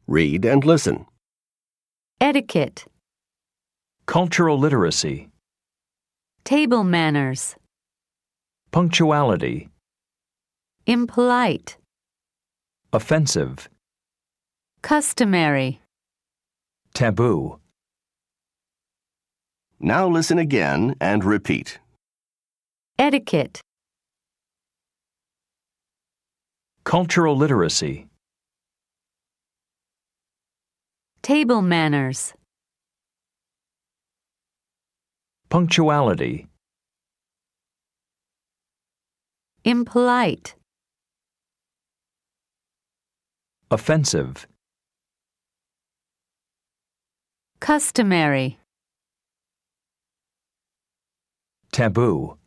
Read and listen. Etiquette, Cultural literacy. table manners, Punctuality. impolite, Offensive. customary. Taboo. Now listen again and repeat. Etiquette, Cultural literacy. table manners, Punctuality. impolite, Offensive. customary. Taboo.